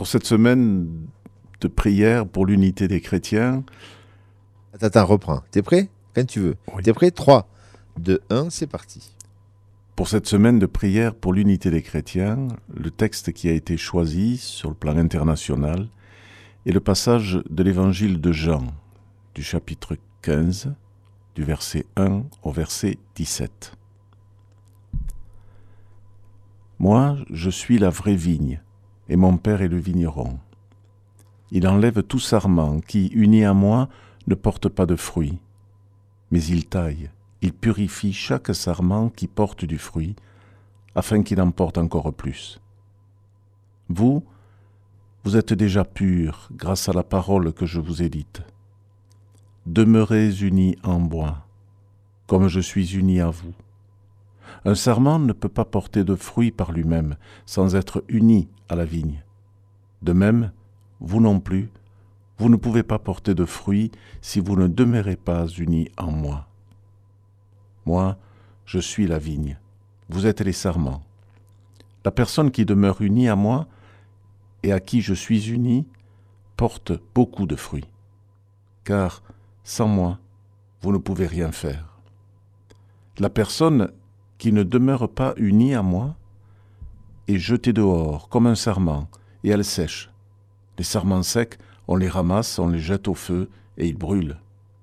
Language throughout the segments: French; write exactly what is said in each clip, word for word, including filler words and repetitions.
Pour cette semaine de prière pour l'unité des chrétiens. Attends, attends, reprends. T'es prêt? Quand tu veux. Oui. T'es prêt? trois, deux, un, c'est parti. Pour cette semaine de prière pour l'unité des chrétiens, le texte qui a été choisi sur le plan international est le passage de l'évangile de Jean, du chapitre quinze, du verset un au verset dix-sept. Moi, je suis la vraie vigne, et mon Père est le vigneron. Il enlève tout sarment qui, uni à moi, ne porte pas de fruit. Mais il taille, il purifie chaque sarment qui porte du fruit, afin qu'il en porte encore plus. Vous, vous êtes déjà purs grâce à la parole que je vous ai dite. Demeurez unis en moi, comme je suis uni à vous. Un sarment ne peut pas porter de fruit par lui-même sans être uni à la vigne. De même, vous non plus, vous ne pouvez pas porter de fruit si vous ne demeurez pas unis en moi. Moi, je suis la vigne, vous êtes les sarments. La personne qui demeure unie à moi et à qui je suis uni porte beaucoup de fruits, car sans moi, vous ne pouvez rien faire. La personne qui ne demeure pas unie à moi est jetée dehors comme un sarment et elle sèche. Les sarments secs, on les ramasse, on les jette au feu et ils brûlent.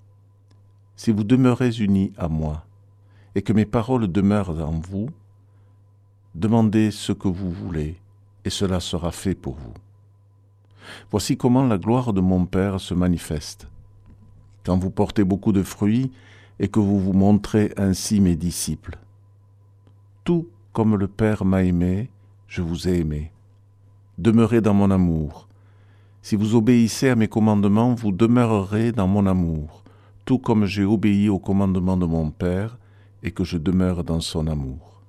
Si vous demeurez unis à moi et que mes paroles demeurent en vous, demandez ce que vous voulez et cela sera fait pour vous. Voici comment la gloire de mon Père se manifeste. Quand vous portez beaucoup de fruits et que vous vous montrez ainsi mes disciples. Tout comme le Père m'a aimé, je vous ai aimé. Demeurez dans mon amour. Si vous obéissez à mes commandements, vous demeurerez dans mon amour, tout comme j'ai obéi aux commandements de mon Père et que je demeure dans son amour.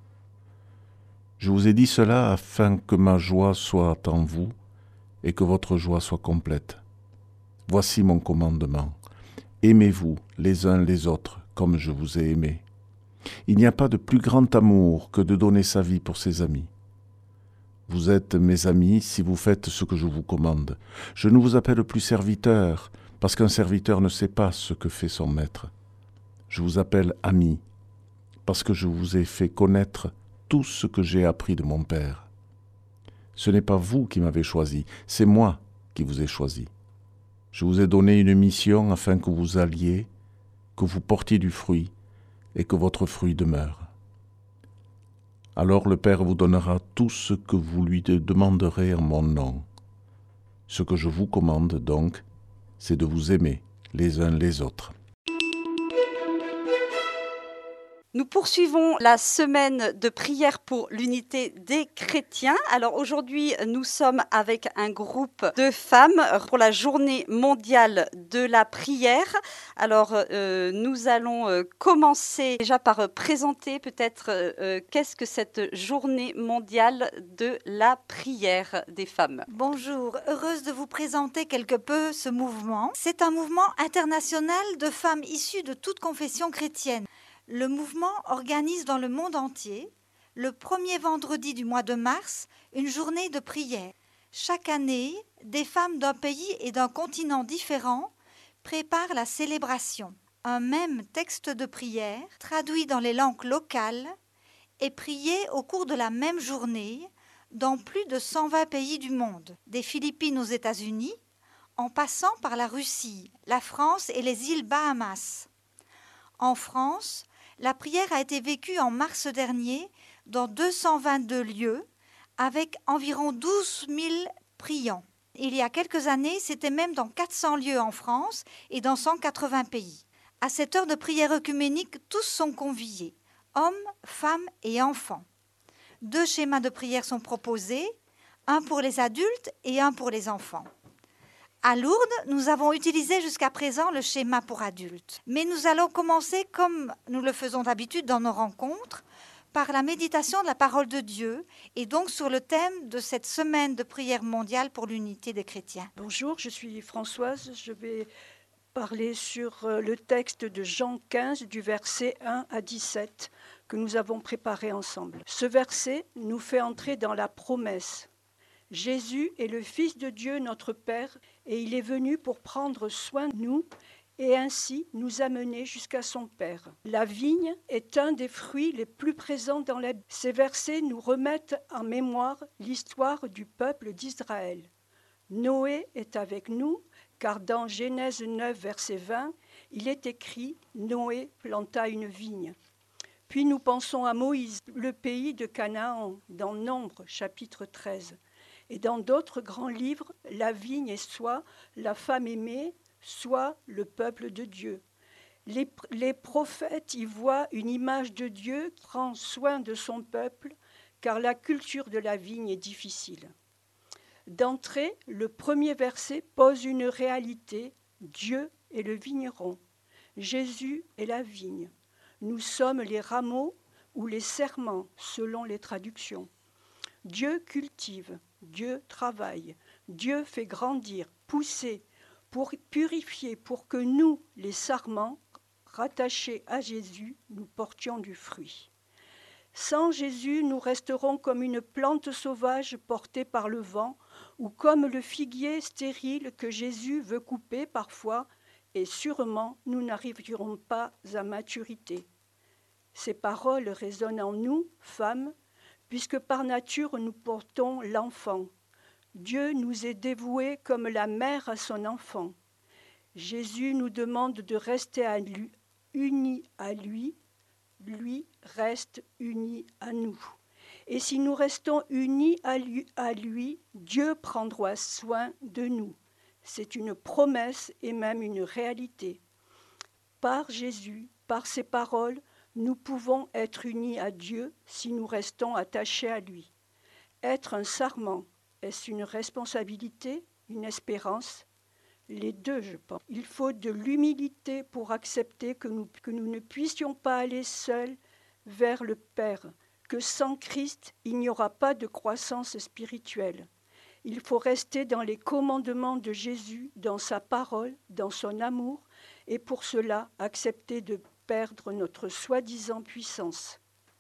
Je vous ai dit cela afin que ma joie soit en vous et que votre joie soit complète. Voici mon commandement. Aimez-vous les uns les autres comme je vous ai aimés. Il n'y a pas de plus grand amour que de donner sa vie pour ses amis. Vous êtes mes amis si vous faites ce que je vous commande. Je ne vous appelle plus serviteur, parce qu'un serviteur ne sait pas ce que fait son maître. Je vous appelle ami, parce que je vous ai fait connaître tout ce que j'ai appris de mon Père. Ce n'est pas vous qui m'avez choisi, c'est moi qui vous ai choisi. Je vous ai donné une mission afin que vous alliez, que vous portiez du fruit et que votre fruit demeure. Alors le Père vous donnera tout ce que vous lui demanderez en mon nom. Ce que je vous commande donc, c'est de vous aimer les uns les autres. Nous poursuivons la semaine de prière pour l'unité des chrétiens. Alors aujourd'hui, nous sommes avec un groupe de femmes pour la journée mondiale de la prière. Alors euh, nous allons euh, commencer déjà par euh, présenter peut-être euh, qu'est-ce que cette journée mondiale de la prière des femmes. Bonjour, heureuse de vous présenter quelque peu ce mouvement. C'est un mouvement international de femmes issues de toutes confessions chrétiennes. Le mouvement organise dans le monde entier, le premier vendredi du mois de mars, une journée de prière. Chaque année, des femmes d'un pays et d'un continent différents préparent la célébration. Un même texte de prière, traduit dans les langues locales, est prié au cours de la même journée dans plus de cent vingt pays du monde, des Philippines aux États-Unis, en passant par la Russie, la France et les îles Bahamas. En France, la prière a été vécue en mars dernier dans deux cent vingt-deux lieux avec environ douze mille priants. Il y a quelques années, c'était même dans quatre cents lieux en France et dans cent quatre-vingts pays. À cette heure de prière œcuménique, tous sont conviés, hommes, femmes et enfants. Deux schémas de prière sont proposés, un pour les adultes et un pour les enfants. À Lourdes, nous avons utilisé jusqu'à présent le schéma pour adultes. Mais nous allons commencer, comme nous le faisons d'habitude dans nos rencontres, par la méditation de la parole de Dieu, et donc sur le thème de cette semaine de prière mondiale pour l'unité des chrétiens. Bonjour, je suis Françoise. Je vais parler sur le texte de Jean quinze, du verset un à dix-sept, que nous avons préparé ensemble. Ce verset nous fait entrer dans la promesse. Jésus est le Fils de Dieu, notre Père, et il est venu pour prendre soin de nous et ainsi nous amener jusqu'à son Père. La vigne est un des fruits les plus présents dans la Bible. Ces versets nous remettent en mémoire l'histoire du peuple d'Israël. Noé est avec nous, car dans Genèse neuf, verset vingt, il est écrit « Noé planta une vigne ». Puis nous pensons à Moïse, le pays de Canaan, dans Nombre, chapitre treize. Et dans d'autres grands livres, la vigne est soit la femme aimée, soit le peuple de Dieu. Les, les prophètes y voient une image de Dieu qui prend soin de son peuple, car la culture de la vigne est difficile. D'entrée, le premier verset pose une réalité. Dieu est le vigneron. Jésus est la vigne. Nous sommes les rameaux ou les serments, selon les traductions. Dieu cultive, Dieu travaille, Dieu fait grandir, pousser, pour purifier, pour que nous, les sarments, rattachés à Jésus, nous portions du fruit. Sans Jésus, nous resterons comme une plante sauvage portée par le vent, ou comme le figuier stérile que Jésus veut couper parfois, et sûrement nous n'arriverons pas à maturité. Ces paroles résonnent en nous, femmes, puisque par nature nous portons l'enfant. Dieu nous est dévoué comme la mère à son enfant. Jésus nous demande de rester à lui, unis à lui, lui reste uni à nous. Et si nous restons unis à lui, à lui, Dieu prendra soin de nous. C'est une promesse et même une réalité. Par Jésus, par ses paroles, nous pouvons être unis à Dieu si nous restons attachés à lui. Être un sarment, est-ce une responsabilité, une espérance ? Les deux, je pense. Il faut de l'humilité pour accepter que nous, que nous ne puissions pas aller seuls vers le Père, que sans Christ, il n'y aura pas de croissance spirituelle. Il faut rester dans les commandements de Jésus, dans sa parole, dans son amour, et pour cela accepter de perdre notre soi-disant puissance.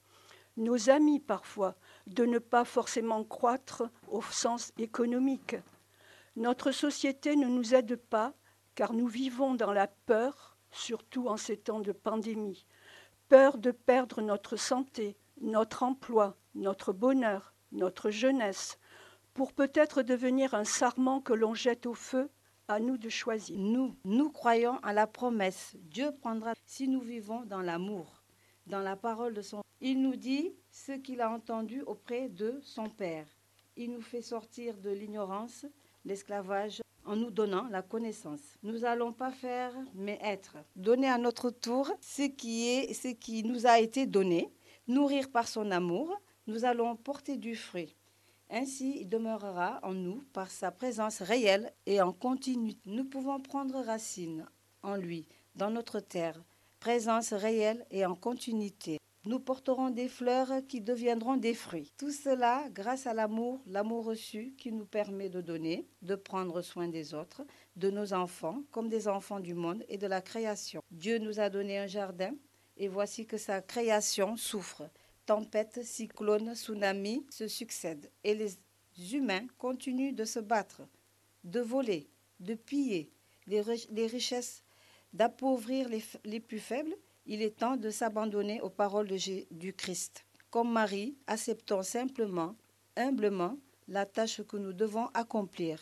Nos amis, parfois, de ne pas forcément croître au sens économique. Notre société ne nous aide pas, car nous vivons dans la peur, surtout en ces temps de pandémie. Peur de perdre notre santé, notre emploi, notre bonheur, notre jeunesse, pour peut-être devenir un sarment que l'on jette au feu. À nous de choisir. Nous, nous croyons à la promesse. Dieu prendra si nous vivons dans l'amour, dans la parole de son. Il nous dit ce qu'il a entendu auprès de son Père. Il nous fait sortir de l'ignorance, l'esclavage, en nous donnant la connaissance. Nous n'allons pas faire, mais être. Donner à notre tour ce qui est, ce qui nous a été donné, nourrir par son amour, nous allons porter du fruit. Ainsi, il demeurera en nous par sa présence réelle et en continu. Nous pouvons prendre racine en lui, dans notre terre, présence réelle et en continuité. Nous porterons des fleurs qui deviendront des fruits. Tout cela grâce à l'amour, l'amour reçu qui nous permet de donner, de prendre soin des autres, de nos enfants, comme des enfants du monde et de la création. Dieu nous a donné un jardin et voici que sa création souffre. Tempêtes, cyclones, tsunamis se succèdent et les humains continuent de se battre, de voler, de piller les, les richesses, d'appauvrir les, les plus faibles. Il est temps de s'abandonner aux paroles de J- du Christ. Comme Marie, acceptons simplement, humblement, la tâche que nous devons accomplir.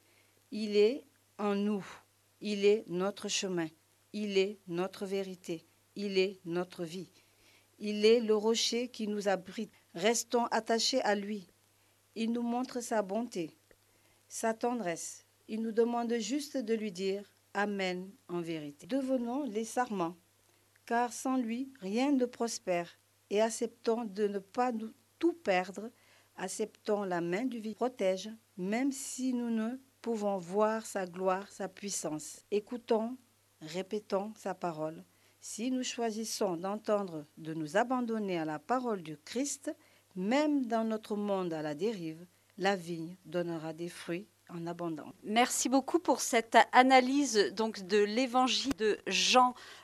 Il est en nous, il est notre chemin, il est notre vérité, il est notre vie. Il est le rocher qui nous abrite. Restons attachés à lui. Il nous montre sa bonté, sa tendresse. Il nous demande juste de lui dire « Amen » en vérité. Devenons les sarments, car sans lui, rien ne prospère. Et acceptons de ne pas nous tout perdre. Acceptons la main du Vivant protège, même si nous ne pouvons voir sa gloire, sa puissance. Écoutons, répétons sa parole. Si nous choisissons d'entendre, de nous abandonner à la parole du Christ, même dans notre monde à la dérive, la vigne donnera des fruits en abondance. Merci beaucoup pour cette analyse donc de l'évangile de Jean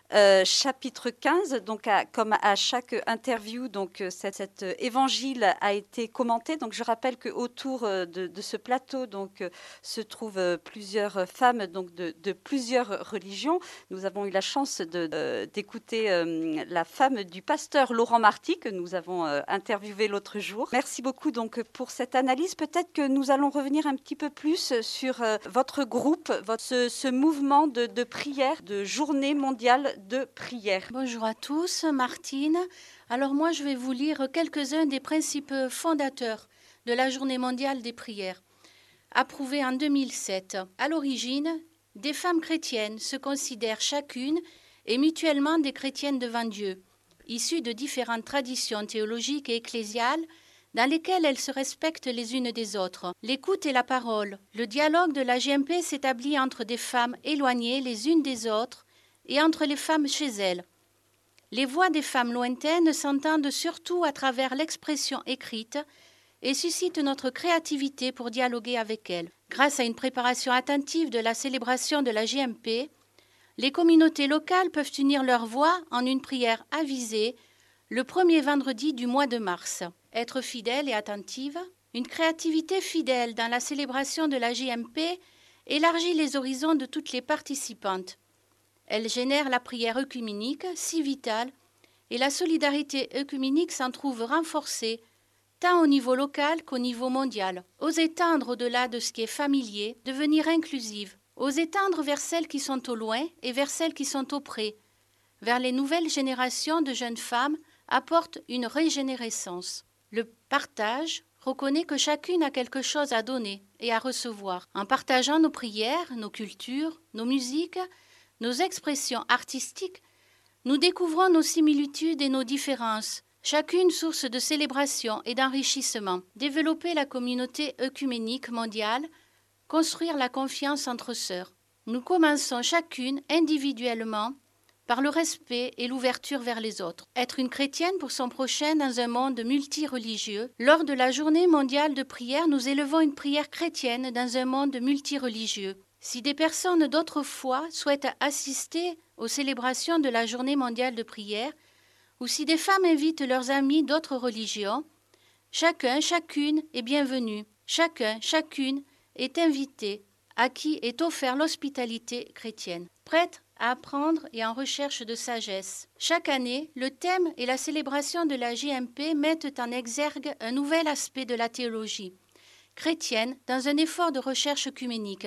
euh, chapitre quinze. Donc, à, comme à chaque interview, donc cet, cet évangile a été commenté. Donc, je rappelle que autour de, de ce plateau, donc, se trouvent plusieurs femmes, donc de, de plusieurs religions. Nous avons eu la chance de, de, d'écouter euh, la femme du pasteur Laurent Marty que nous avons euh, interviewé l'autre jour. Merci beaucoup donc pour cette analyse. Peut-être que nous allons revenir un petit peu plus sur euh, votre groupe, votre, ce, ce mouvement de, de prière, de journée mondiale de prière. Bonjour à tous, Martine. Alors moi, je vais vous lire quelques-uns des principes fondateurs de la Journée mondiale des prières, approuvée en deux mille sept. À l'origine, des femmes chrétiennes se considèrent chacune et mutuellement des chrétiennes devant Dieu, issues de différentes traditions théologiques et ecclésiales dans lesquelles elles se respectent les unes des autres. L'écoute et la parole, le dialogue de la J M P s'établit entre des femmes éloignées les unes des autres et entre les femmes chez elles. Les voix des femmes lointaines s'entendent surtout à travers l'expression écrite et suscitent notre créativité pour dialoguer avec elles. Grâce à une préparation attentive de la célébration de la J M P, les communautés locales peuvent unir leurs voix en une prière avisée le premier vendredi du mois de mars. Être fidèle et attentive, une créativité fidèle dans la célébration de la J M P élargit les horizons de toutes les participantes. Elle génère la prière œcuménique, si vitale, et la solidarité œcuménique s'en trouve renforcée, tant au niveau local qu'au niveau mondial. Oser tendre au-delà de ce qui est familier, devenir inclusive. Oser tendre vers celles qui sont au loin et vers celles qui sont auprès. Vers les nouvelles générations de jeunes femmes apporte une régénérescence. Le partage reconnaît que chacune a quelque chose à donner et à recevoir. En partageant nos prières, nos cultures, nos musiques, nos expressions artistiques, nous découvrons nos similitudes et nos différences, chacune source de célébration et d'enrichissement. Développer la communauté œcuménique mondiale, construire la confiance entre sœurs. Nous commençons chacune individuellement par le respect et l'ouverture vers les autres. Être une chrétienne pour son prochain dans un monde multireligieux. Lors de la journée mondiale de prière, nous élevons une prière chrétienne dans un monde multireligieux. Si des personnes d'autres foi souhaitent assister aux célébrations de la journée mondiale de prière, ou si des femmes invitent leurs amis d'autres religions, chacun, chacune est bienvenu. Chacun, chacune est invité, à qui est offert l'hospitalité chrétienne. Prête à apprendre et en recherche de sagesse. Chaque année, le thème et la célébration de la J M P mettent en exergue un nouvel aspect de la théologie chrétienne dans un effort de recherche œcuménique.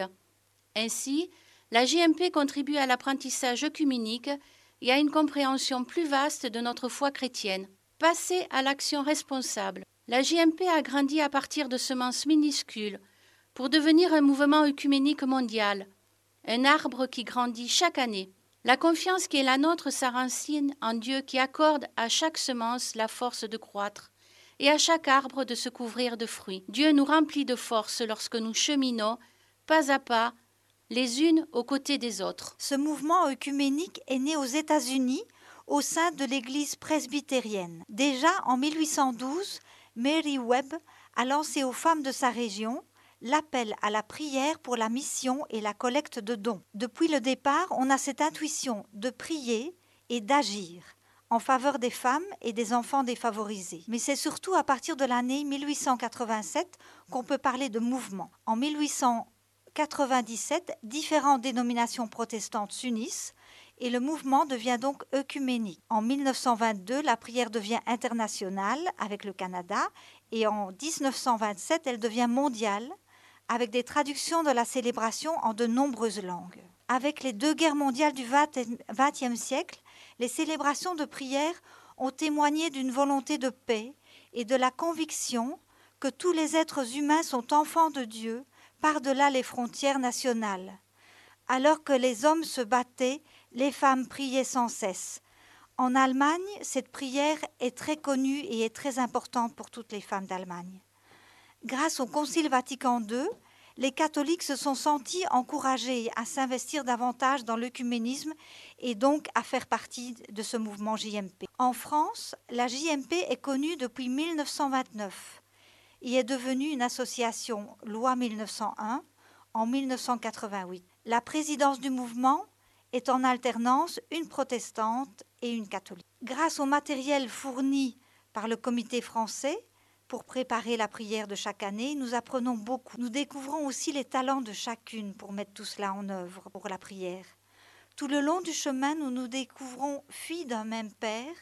Ainsi, la J M P contribue à l'apprentissage œcuménique et à une compréhension plus vaste de notre foi chrétienne. Passer à l'action responsable. La J M P a grandi à partir de semences minuscules pour devenir un mouvement œcuménique mondial, un arbre qui grandit chaque année. La confiance qui est la nôtre s'enracine en Dieu qui accorde à chaque semence la force de croître et à chaque arbre de se couvrir de fruits. Dieu nous remplit de force lorsque nous cheminons, pas à pas, les unes aux côtés des autres. Ce mouvement œcuménique est né aux États-Unis au sein de l'Église presbytérienne. Déjà en mille huit cent douze, Mary Webb a lancé aux femmes de sa région l'appel à la prière pour la mission et la collecte de dons. Depuis le départ, on a cette intuition de prier et d'agir en faveur des femmes et des enfants défavorisés. Mais c'est surtout à partir de l'année mille huit cent quatre-vingt-sept qu'on peut parler de mouvement. En mille huit cent quatre-vingt-dix-sept, différentes dénominations protestantes s'unissent et le mouvement devient donc œcuménique. En mille neuf cent vingt-deux, la prière devient internationale avec le Canada et en dix-neuf cent vingt-sept, elle devient mondiale avec des traductions de la célébration en de nombreuses langues. Avec les deux guerres mondiales du vingtième siècle, les célébrations de prière ont témoigné d'une volonté de paix et de la conviction que tous les êtres humains sont enfants de Dieu par-delà les frontières nationales. Alors que les hommes se battaient, les femmes priaient sans cesse. En Allemagne, cette prière est très connue et est très importante pour toutes les femmes d'Allemagne. Grâce au Concile Vatican deux, les catholiques se sont sentis encouragés à s'investir davantage dans l'œcuménisme et donc à faire partie de ce mouvement J M P. En France, la J M P est connue depuis mille neuf cent vingt-neuf et est devenue une association loi mille neuf cent un en mille neuf cent quatre-vingt-huit. La présidence du mouvement est en alternance une protestante et une catholique. Grâce au matériel fourni par le comité français pour préparer la prière de chaque année, nous apprenons beaucoup. Nous découvrons aussi les talents de chacune pour mettre tout cela en œuvre pour la prière. Tout le long du chemin, nous nous découvrons filles d'un même père.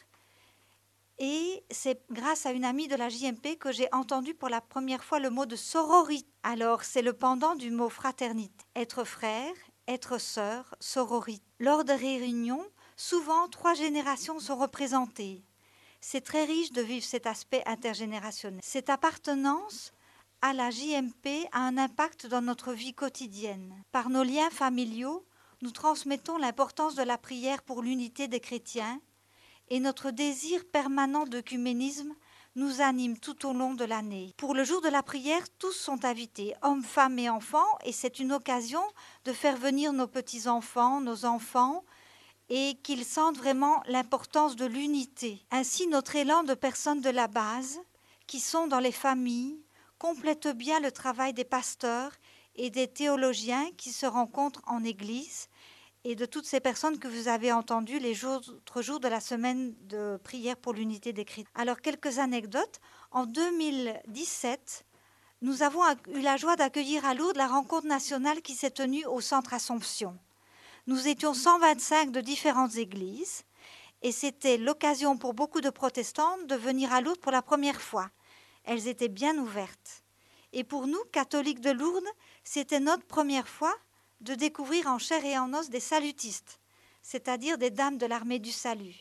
Et c'est grâce à une amie de la J M P que j'ai entendu pour la première fois le mot de sororité. Alors, c'est le pendant du mot fraternité. Être frère, être sœur, sororité. Lors des réunions, souvent trois générations sont représentées. C'est très riche de vivre cet aspect intergénérationnel. Cette appartenance à la J M P a un impact dans notre vie quotidienne. Par nos liens familiaux, nous transmettons l'importance de la prière pour l'unité des chrétiens et notre désir permanent d'œcuménisme nous anime tout au long de l'année. Pour le jour de la prière, tous sont invités, hommes, femmes et enfants, et c'est une occasion de faire venir nos petits-enfants, nos enfants, et qu'ils sentent vraiment l'importance de l'unité. Ainsi, notre élan de personnes de la base, qui sont dans les familles, complète bien le travail des pasteurs et des théologiens qui se rencontrent en Église, et de toutes ces personnes que vous avez entendues les autres jours de la semaine de prière pour l'unité des chrétiens. Alors, quelques anecdotes. En deux mille dix-sept, nous avons eu la joie d'accueillir à Lourdes la rencontre nationale qui s'est tenue au Centre Assomption. Nous étions cent vingt-cinq de différentes églises et c'était l'occasion pour beaucoup de protestantes de venir à Lourdes pour la première fois. Elles étaient bien ouvertes. Et pour nous, catholiques de Lourdes, c'était notre première fois de découvrir en chair et en os des salutistes, c'est-à-dire des dames de l'armée du salut.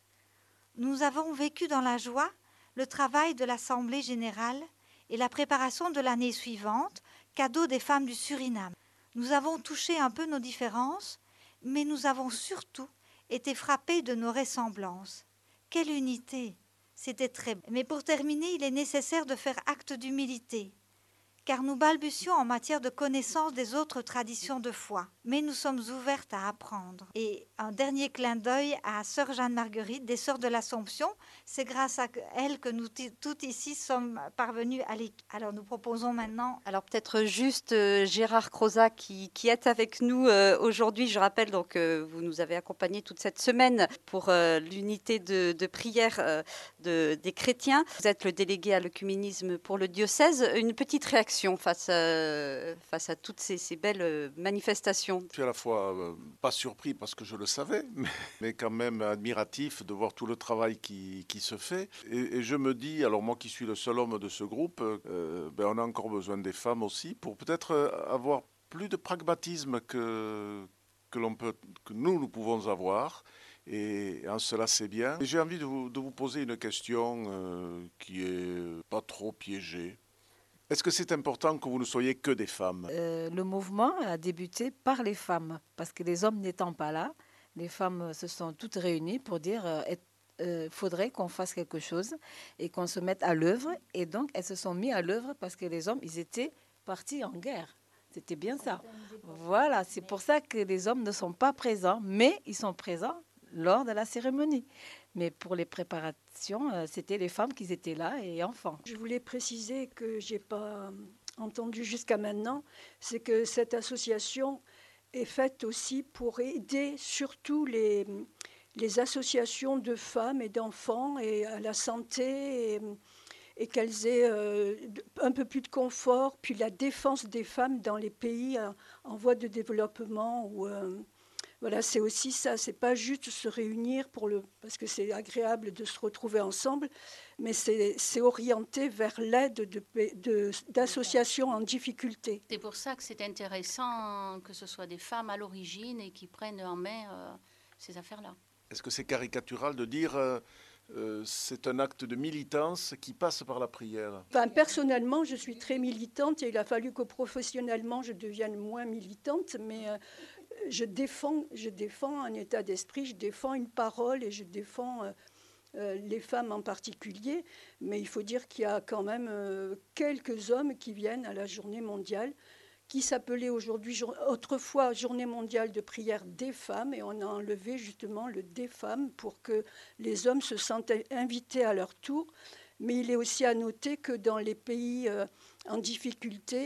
Nous avons vécu dans la joie le travail de l'Assemblée générale et la préparation de l'année suivante, cadeau des femmes du Suriname. Nous avons touché un peu nos différences, mais nous avons surtout été frappés de nos ressemblances. Quelle unité! C'était très beau. Mais pour terminer, il est nécessaire de faire acte d'humilité, car nous balbutions en matière de connaissance des autres traditions de foi. Mais nous sommes ouvertes à apprendre. Et un dernier clin d'œil à Sœur Jeanne-Marguerite, des Sœurs de l'Assomption. C'est grâce à elle que nous t- toutes ici sommes parvenues à l'équipe. Alors nous proposons maintenant... Alors peut-être juste euh, Gérard Crozat qui, qui est avec nous euh, aujourd'hui. Je rappelle donc euh, vous nous avez accompagnés toute cette semaine pour euh, l'unité de, de prière euh, de, des chrétiens. Vous êtes le délégué à l'œcuménisme pour le diocèse. Une petite réaction face à, face à toutes ces, ces belles manifestations. Je suis à la fois euh, pas surpris parce que je le savais, mais, mais quand même admiratif de voir tout le travail qui, qui se fait. Et, et je me dis, alors moi qui suis le seul homme de ce groupe, euh, ben on a encore besoin des femmes aussi pour peut-être avoir plus de pragmatisme que, que, l'on peut, que nous, nous pouvons avoir. Et en cela, c'est bien. Et j'ai envie de vous, de vous poser une question euh, qui est pas trop piégée. Est-ce que c'est important que vous ne soyez que des femmes ? euh, Le mouvement a débuté par les femmes, parce que les hommes n'étant pas là, les femmes se sont toutes réunies pour dire euh, euh, faudrait qu'on fasse quelque chose et qu'on se mette à l'œuvre. Et donc, elles se sont mises à l'œuvre parce que les hommes, ils étaient partis en guerre. C'était bien ça. Voilà, c'est pour ça que les hommes ne sont pas présents, mais ils sont présents lors de la cérémonie. Mais pour les préparations, euh, c'était les femmes qui étaient là et enfants. Je voulais préciser que je n'ai pas entendu jusqu'à maintenant, c'est que cette association est faite aussi pour aider surtout les, les associations de femmes et d'enfants et à la santé et, et qu'elles aient euh, un peu plus de confort, puis la défense des femmes dans les pays en, en voie de développement où... Euh, Voilà, c'est aussi ça, c'est pas juste se réunir pour le, parce que c'est agréable de se retrouver ensemble, mais c'est, c'est orienté vers l'aide de, de, d'associations en difficulté. C'est pour ça que c'est intéressant que ce soit des femmes à l'origine et qui prennent en main euh, ces affaires-là. Est-ce que c'est caricatural de dire euh, euh, c'est un acte de militance qui passe par la prière ? Enfin, personnellement, je suis très militante et il a fallu que professionnellement je devienne moins militante, mais euh, je défends, je défends un état d'esprit, je défends une parole et je défends euh, euh, les femmes en particulier. Mais il faut dire qu'il y a quand même euh, quelques hommes qui viennent à la journée mondiale, qui s'appelait aujourd'hui, autrefois, Journée mondiale de prière des femmes, et on a enlevé justement le des femmes pour que les hommes se sentent invités à leur tour. Mais il est aussi à noter que dans les pays euh, en difficulté,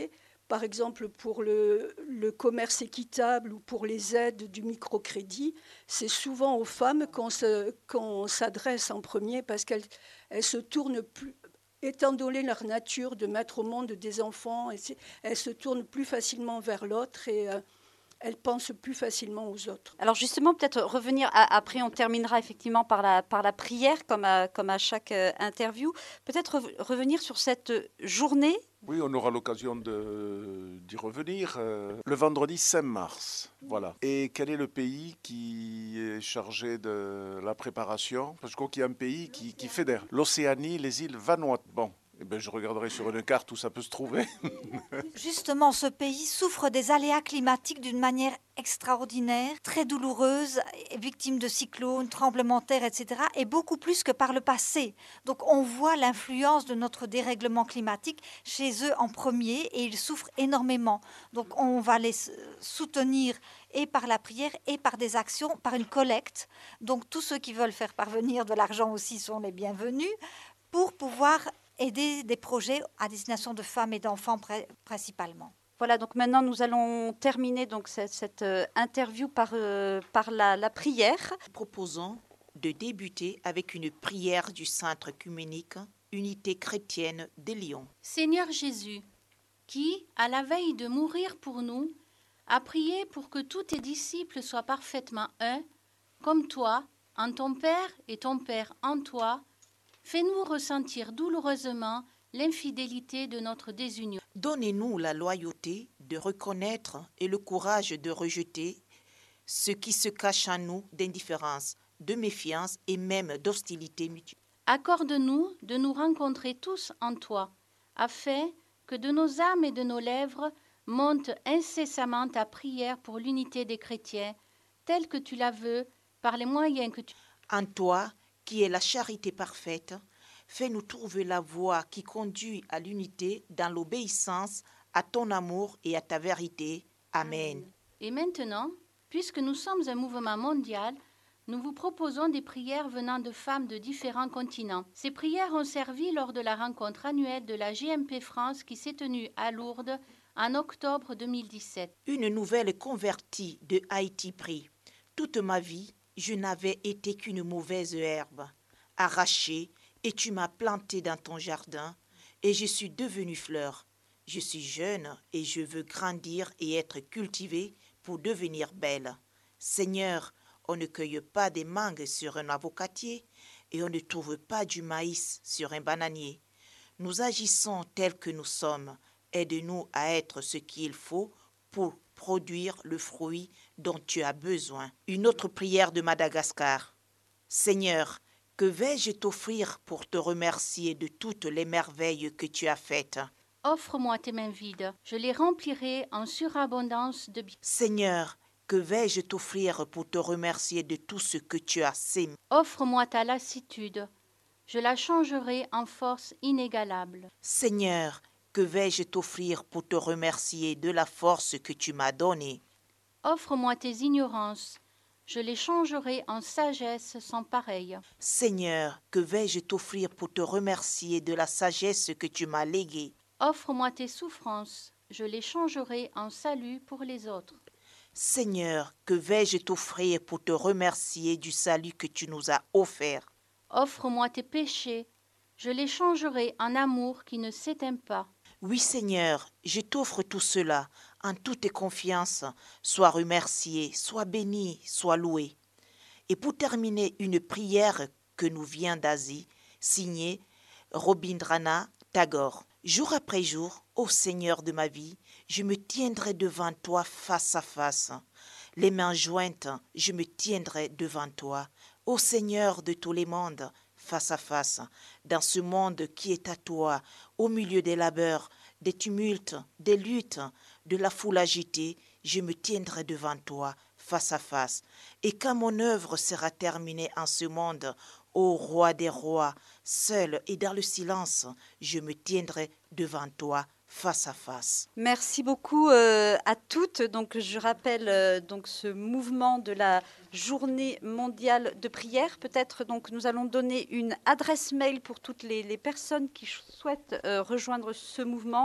par exemple pour le, le commerce équitable ou pour les aides du microcrédit, c'est souvent aux femmes qu'on se, qu'on s'adresse en premier parce qu'elles elles se tournent plus, étant donné leur nature de mettre au monde des enfants, elles se tournent plus facilement vers l'autre et euh, elles pensent plus facilement aux autres. Alors justement, peut-être revenir, à, après on terminera effectivement par la, par la prière, comme à, comme à chaque euh, interview. Peut-être re- revenir sur cette journée. Oui, on aura l'occasion de, d'y revenir. Euh, le vendredi cinq mars, voilà. Et quel est le pays qui est chargé de la préparation? Parce que je crois qu'il y a un pays qui, qui fédère. L'Océanie, les îles Vanuatu. Bon. Eh ben, je regarderai sur une carte où ça peut se trouver. Justement, ce pays souffre des aléas climatiques d'une manière extraordinaire, très douloureuse, victime de cyclones, tremblements de terre, et cetera, et beaucoup plus que par le passé. Donc on voit l'influence de notre dérèglement climatique chez eux en premier et ils souffrent énormément. Donc on va les soutenir et par la prière et par des actions, par une collecte. Donc tous ceux qui veulent faire parvenir de l'argent aussi sont les bienvenus pour pouvoir aider des projets à destination de femmes et d'enfants principalement. Voilà, donc maintenant nous allons terminer donc cette, cette euh, interview par, euh, par la, la prière. Nous proposons de débuter avec une prière du Centre œcuménique Unité chrétienne de Lyon. Seigneur Jésus, qui, à la veille de mourir pour nous, a prié pour que tous tes disciples soient parfaitement un, comme toi, en ton Père et ton Père en toi, fais-nous ressentir douloureusement l'infidélité de notre désunion. Donnez-nous la loyauté de reconnaître et le courage de rejeter ce qui se cache en nous d'indifférence, de méfiance et même d'hostilité mutuelle. Accorde-nous de nous rencontrer tous en toi, afin que de nos âmes et de nos lèvres monte incessamment ta prière pour l'unité des chrétiens, telle que tu la veux, par les moyens que tu... En toi, qui est la charité parfaite, fais-nous trouver la voie qui conduit à l'unité dans l'obéissance à ton amour et à ta vérité. Amen. Et maintenant, puisque nous sommes un mouvement mondial, nous vous proposons des prières venant de femmes de différents continents. Ces prières ont servi lors de la rencontre annuelle de la G M P France qui s'est tenue à Lourdes en octobre deux mille dix-sept. Une nouvelle convertie de Haïti prie. Toute ma vie, je n'avais été qu'une mauvaise herbe, arrachée, et tu m'as plantée dans ton jardin, et je suis devenue fleur. Je suis jeune et je veux grandir et être cultivée pour devenir belle. Seigneur, on ne cueille pas des mangues sur un avocatier et on ne trouve pas du maïs sur un bananier. Nous agissons tels que nous sommes. Aide-nous à être ce qu'il faut pour produire le fruit dont tu as besoin. Une autre prière de Madagascar. Seigneur, que vais-je t'offrir pour te remercier de toutes les merveilles que tu as faites? Offre-moi tes mains vides, je les remplirai en surabondance de bien. Seigneur, que vais-je t'offrir pour te remercier de tout ce que tu as sémé? Offre-moi ta lassitude, je la changerai en force inégalable. Seigneur, que vais-je t'offrir pour te remercier de la force que tu m'as donnée? Offre-moi tes ignorances, je les changerai en sagesse sans pareille. Seigneur, que vais-je t'offrir pour te remercier de la sagesse que tu m'as léguée? Offre-moi tes souffrances, je les changerai en salut pour les autres. Seigneur, que vais-je t'offrir pour te remercier du salut que tu nous as offert? Offre-moi tes péchés, je les changerai en amour qui ne s'éteint pas. Oui, Seigneur, je t'offre tout cela, en toute confiance. Sois remercié, sois béni, sois loué. Et pour terminer, une prière que nous vient d'Asie, signée Rabindranath Tagore. Jour après jour, ô Seigneur de ma vie, je me tiendrai devant toi face à face. Les mains jointes, je me tiendrai devant toi. Ô Seigneur de tous les mondes, face à face, dans ce monde qui est à toi, au milieu des labeurs, des tumultes, des luttes, de la foule agitée, je me tiendrai devant toi, face à face. Et quand mon œuvre sera terminée en ce monde, ô roi des rois, seul et dans le silence, je me tiendrai devant toi, face à face. Merci beaucoup euh, à toutes. Donc, je rappelle euh, donc ce mouvement de la Journée mondiale de prière. Peut-être donc nous allons donner une adresse mail pour toutes les, les personnes qui souhaitent euh, rejoindre ce mouvement.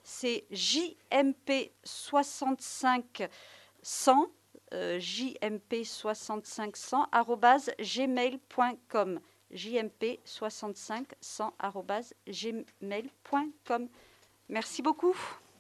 C'est J M P soixante-cinq cent, euh, J M P soixante-cinq cent arobase gmail point com. J M P soixante-cinq cent arobase gmail point com. Merci beaucoup.